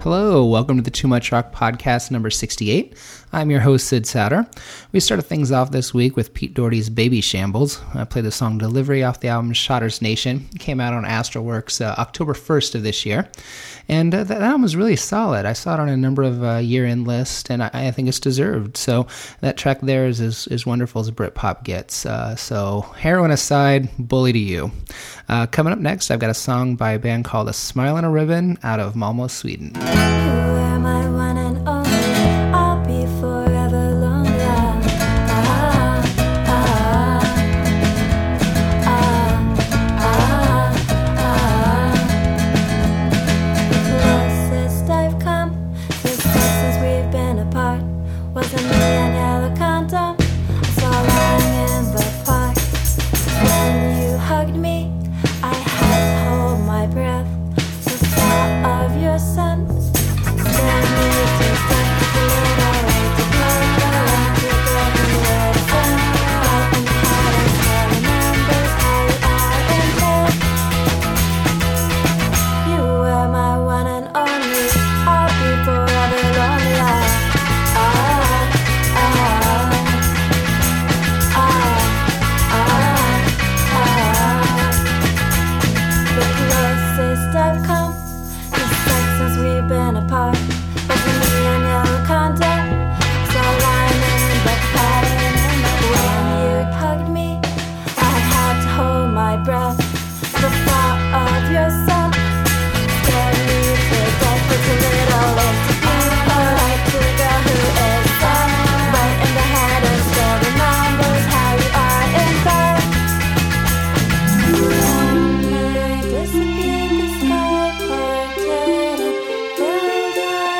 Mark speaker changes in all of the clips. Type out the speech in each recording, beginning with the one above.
Speaker 1: Hello, welcome to the Too Much Rock Podcast number 68. I'm your host, Sid Sauter. We started things off this week with Pete Doherty's Baby Shambles. I played the song Delivery off the album Shotter's Nation. It came out on Astralwerks October 1st of this year. And that album was really solid. I saw it on a number of year-end lists, and I think it's deserved. So that track there is as wonderful as Britpop gets. So heroin aside, bully to you. Coming up next, I've got a song by a band called A Smile and a Ribbon out of Malmö, Sweden.
Speaker 2: You are my one and only, I'll be forever lonely. The closest I've come to sex since we've been apart was a million yellow condom I saw lying in the park. When you hugged me, I had to hold my breath. The thought of your son scared me to death. The little way to go, the way to go, the way to go. Right in the heart, I still remembers how you are in bed. You were my one and only, I'll be forever lonely. The closest I've come to sex since we've been apart was a million yellow condom so lying in the park. When you hugged me, I had to hold my breath. The thought of your son scared me to death. It's a little late to be polite to the girl who is sad. Right in the head and still remembers how you are in bed. When I disappeared, the sky parted and filled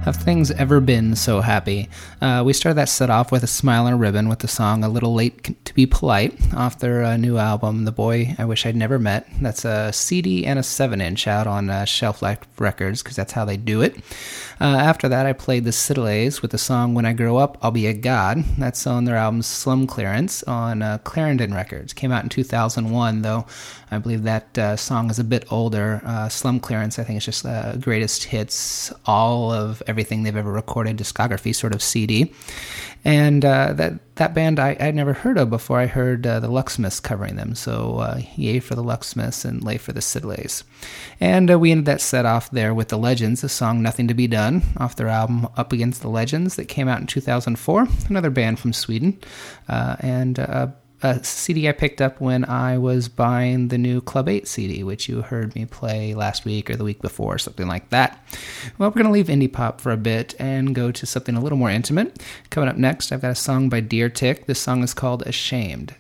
Speaker 1: Have things ever been so happy? We started that set off with a smile and a ribbon with the song A Little Late to Be Polite off their new album, The Boy I Wish I'd Never Met. That's a CD and a 7-inch out on Shelf Life Records, because that's how they do it. After that, I played the Citadels with the song When I Grow Up, I'll Be a God. That's on their album Slum Clearance on Clarendon Records. Came out in 2001, though I believe that song is a bit older. Slum Clearance, I think, is just greatest hits, all of everything they've ever recorded, discography sort of CD. And that band I'd never heard of before I heard the Lucksmiths covering them. So yay for the Lucksmiths and lay for the Citadels. And we ended that set off there with the Legends, the song Nothing to Be Done, off their album Up Against the Legends that came out in 2004. Another band from Sweden. And a CD I picked up when I was buying the new Club 8 CD, which you heard me play last week or the week before, something like that. Well, we're going to leave indie pop for a bit and go to something a little more intimate. Coming up next, I've got a song by Deer Tick. This song is called Ashamed.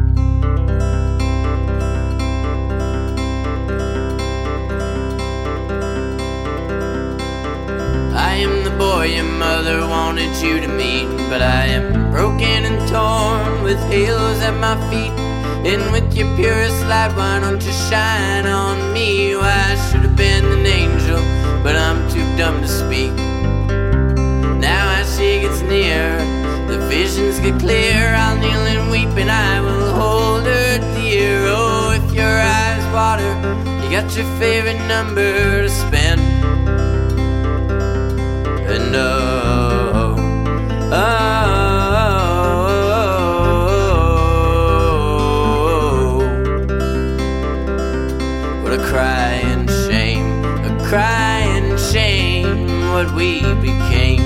Speaker 3: I am the boy your mother wanted you to meet, but I am broken and torn with halos at my feet. And with your purest light, why don't you shine on me? Why, I should have been an angel, but I'm too dumb to speak. Now as she gets near, the visions get clear. I'll kneel and weep and I will hold her dear. Oh, if your eyes water, you got your favorite number to spend. And what a crying shame, what we became.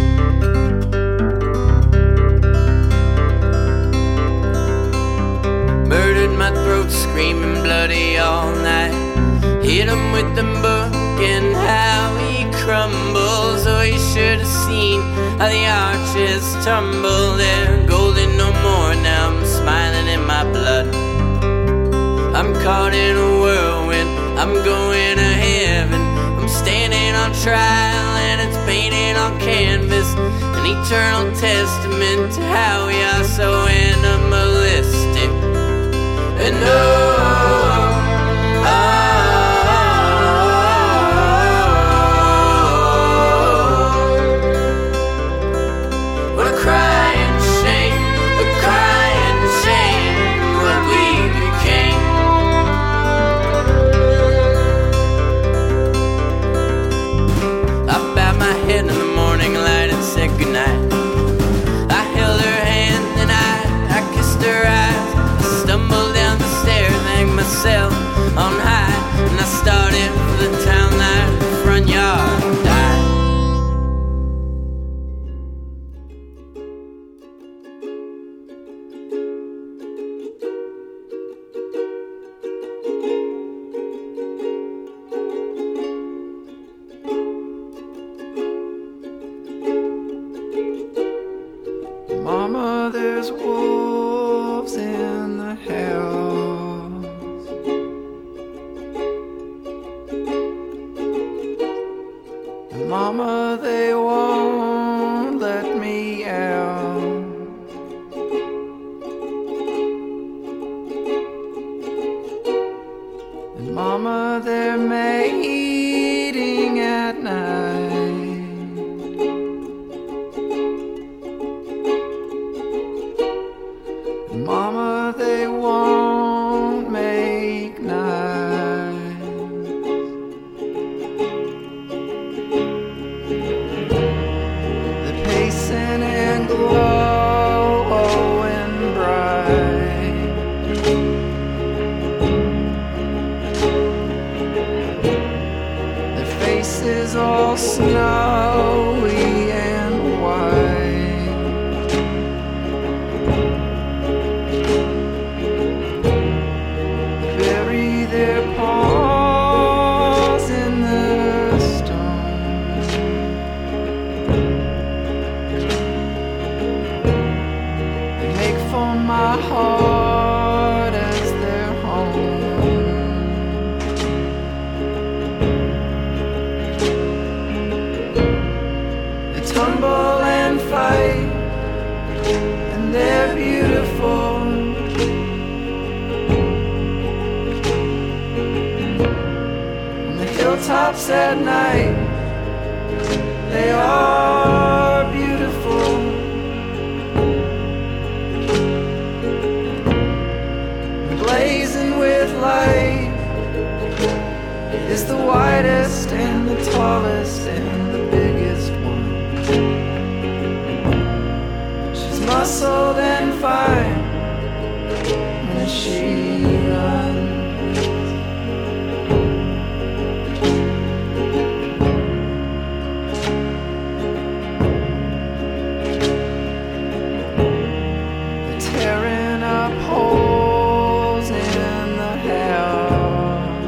Speaker 3: Murdered my throat, screaming bloody all night. Hit him with the book and how he crumbles. Oh, you should have seen how the arches tumble. They're golden no more, now I'm smiling in my blood. I'm caught in a whirlwind, I'm going to heaven. I'm standing on trial and it's painted on canvas, an eternal testament to how we are so animalistic. And goodnight. I held her hand and I kissed her eyes. I stumbled down the stairs, hanged myself on high, and I started for the town light, the front yard, and died.
Speaker 4: Mama, there's wolves in the house. And Mama, they won't let me out. And Mama, they're mating at night. Mama, they won't make nice. They're pacing and glowing bright. Their faces all snowy and white. Their paws in the stone. They make for my heart as their home. hilltops at night, they are beautiful. Blazing with light is the widest and the tallest and the biggest one. She's muscled and fine when she runs. Tearing up holes in the house,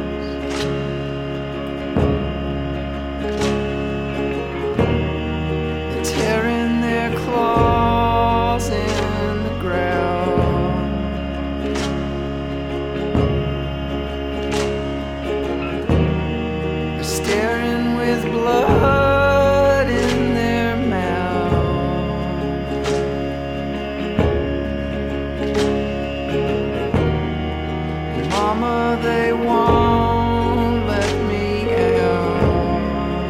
Speaker 4: they're tearing their claws in the ground. They're staring with blood in their mouth. Mama, they won't let me out.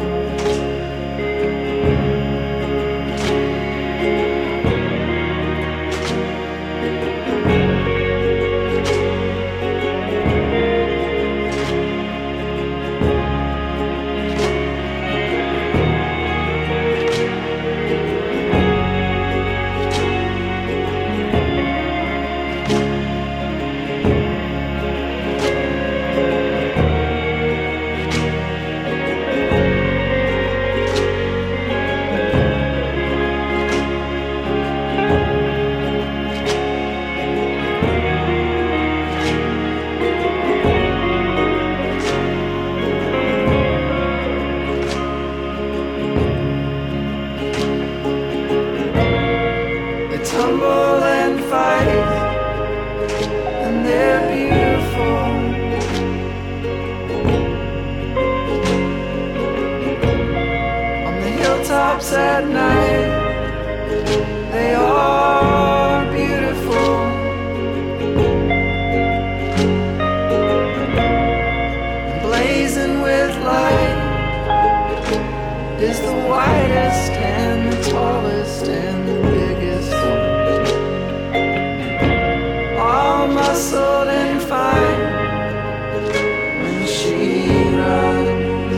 Speaker 4: They tumble and fight, and they're beautiful. On the hilltops at night, they are beautiful. Blazing with light is the widest and the tallest and the biggest one. All muscled and fine when she runs.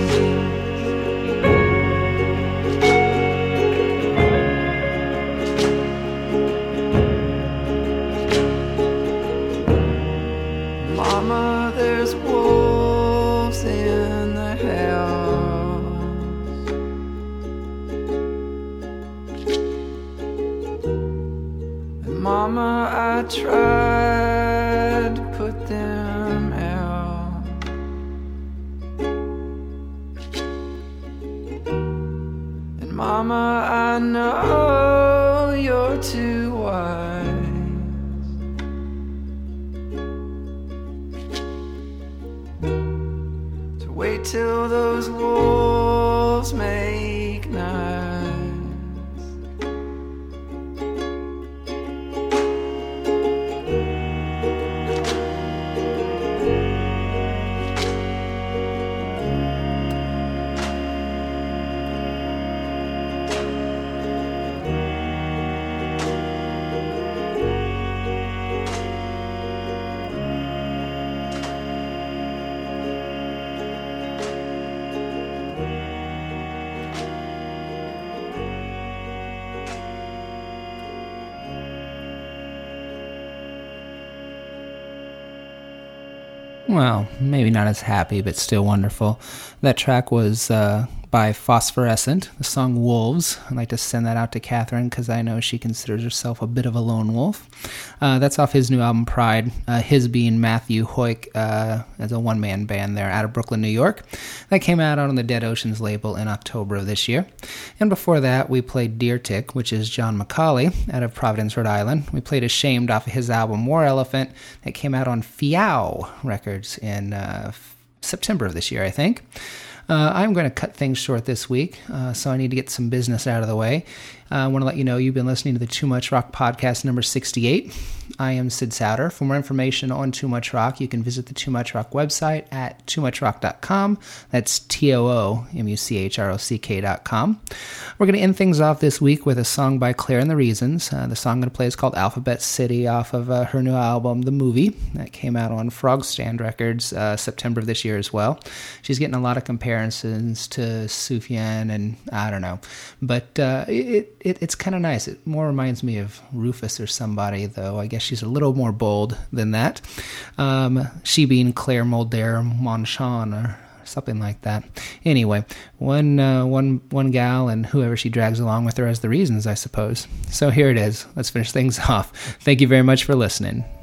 Speaker 4: Mama, there's wolves in the house. And Mama, I tried to put them out. And Mama, I know you're too wise to wait till those wolves make nice.
Speaker 1: Well, maybe not as happy, but still wonderful. That track was by Phosphorescent, the song Wolves. I'd like to send that out to Catherine because I know she considers herself a bit of a lone wolf. That's off his new album, Pride, his being Matthew Hoyk as a one-man band there out of Brooklyn, New York. That came out on the Dead Oceans label in October of this year. And before that, we played Deer Tick, which is John McCauley out of Providence, Rhode Island. We played Ashamed off of his album War Elephant that came out on Fiao Records in September of this year, I think. I'm going to cut things short this week, so I need to get some business out of the way. I want to let you know you've been listening to the Too Much Rock podcast number 68. I am Sid Souter. For more information on Too Much Rock, you can visit the Too Much Rock website at toomuchrock.com. That's TOOMUCHROCK.com. We're going to end things off this week with a song by Claire and the Reasons. The song I'm going to play is called Alphabet City off of her new album, The Movie. That came out on Frog Stand Records September of this year as well. She's getting a lot of comparisons to Sufjan and I don't know. But it's kind of nice. It more reminds me of Rufus or somebody, though. I guess she's a little more bold than that. She being Claire Mulder Monchon or something like that. Anyway, one gal and whoever she drags along with her as the Reasons, I suppose. So here it is. Let's finish things off. Thank you very much for listening.